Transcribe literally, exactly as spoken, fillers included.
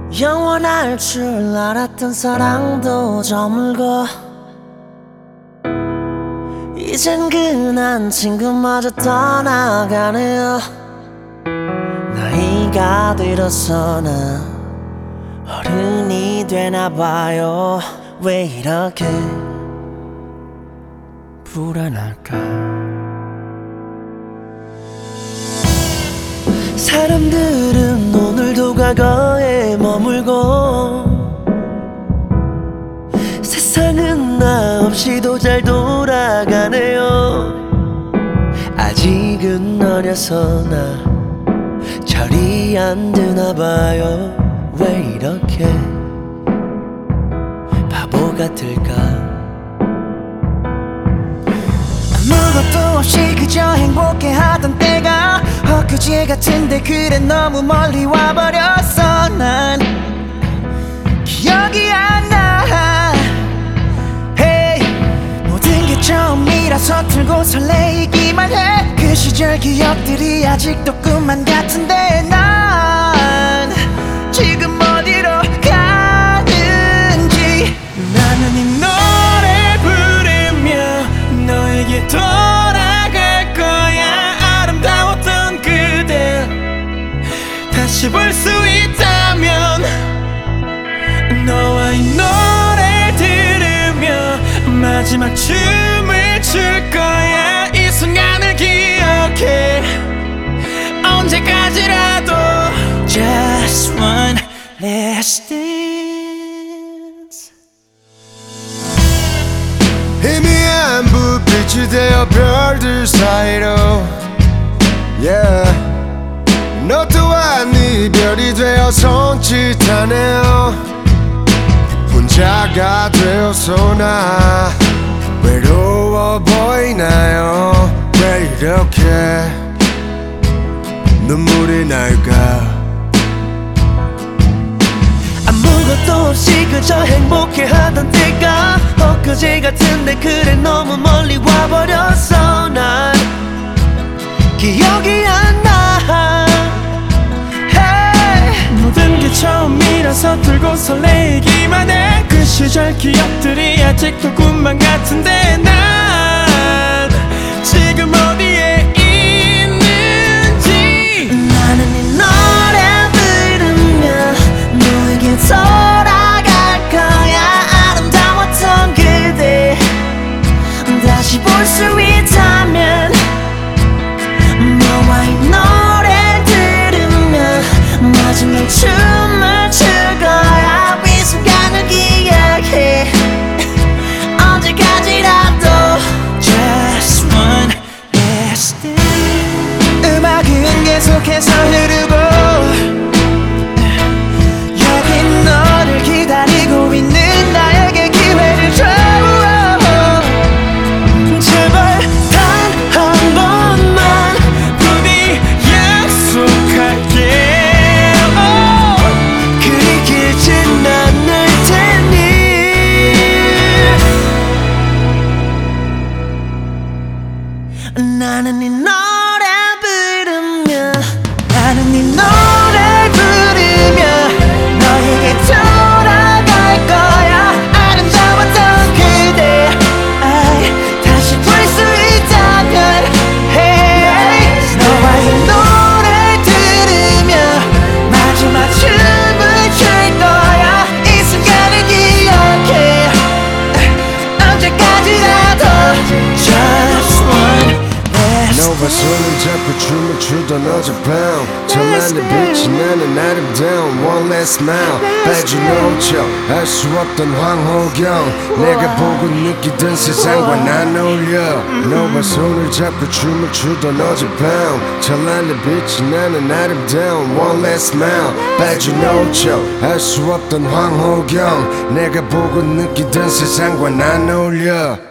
영원할 줄 알았던 사랑도 저물고 이젠 그난 친구마저 떠나가네요. 나이가 들어서나 어른이 되나봐요. 왜 이렇게 불안할까? 사람들은 오늘도 과거에 머물고 세상은 나 없이도 잘 돌아가네요. 아직은 어려서 나 철이 안 드나봐요. 왜 이렇게 바보 같을까? 아무것도 없이 그저 행복해하던 때가 엊그제 같은데 그래 너무 멀리 와버렸어. 난 기억이 안 나. Hey, 모든 게 처음이라 서툴고 설레이기만 해. 그 시절 기억들이 아직도 꿈만 같은데 난 지금 어디로 가는지. 나는 이 노래 부르며 너에게 돌아갈 거야. 아름다웠던 그대 다시 볼 수 있다면 너와 이 노래 들으며 마지막 춤을 출 거야. 이 순간을 기억해 언제까지라도. Just one last dance. 희미한 불빛이 되어 별들 사이로 yeah. 너 또한 이별이 되어 손짓하네요. 혼자가 되어서 나 외로워 보이나요? 왜 이렇게 눈물이 날까? 아무것도 없이 그저 행복해하던 때가 엊그제 같은데 그래 너무 멀리 와버렸어. 난 기억이 안 나. Hey, 모든 게 처음이라 서툴고 설레이기만 해. 그 시절 기억들이 아직도 꿈만 같은데 난 지금 어디에 있는지. 나는 이 노래 부르며 너에게 돌아갈 거야. 아름다웠던 그대 다시 볼 수 있다면 너와 이 노래 들으며 마지막 춤을 출 거야. 이 순간을 기억해 언제까지라도. Just one last dance. 음악은 계속해서 흐르고 여기 너를 기다리고 있는 나에게 기회를 줘. 제발 단 한 번만 부디 약속할게. oh, 그리 길진 않을 테니. 나는 이 노래 부르며 나는 이 노래 부르며 너에게 돌아갈 거야. 아름다웠던 그대 아이, 다시 볼 수 있다면 hey, 너와 이 노래 들으며 마지막 춤을 출 거야. 이 순간을 기억해 언제까지라도. Just one last 너와 손을 잡고 춤을 추던 어젯밤 찬란한 빛이 나는 아름다운 one last smile. 빠져놓죠 알 수 없던 황홀경 내가 보고 느끼던 세상과 난 어울려. 너와 손을 잡고 춤을 추던 어젯밤 찬란한 빛이 나는 아름다운 one last smile. 빠져놓죠 알 수 없던 황홀경 내가 보고 느끼던 세상과 난 어울려.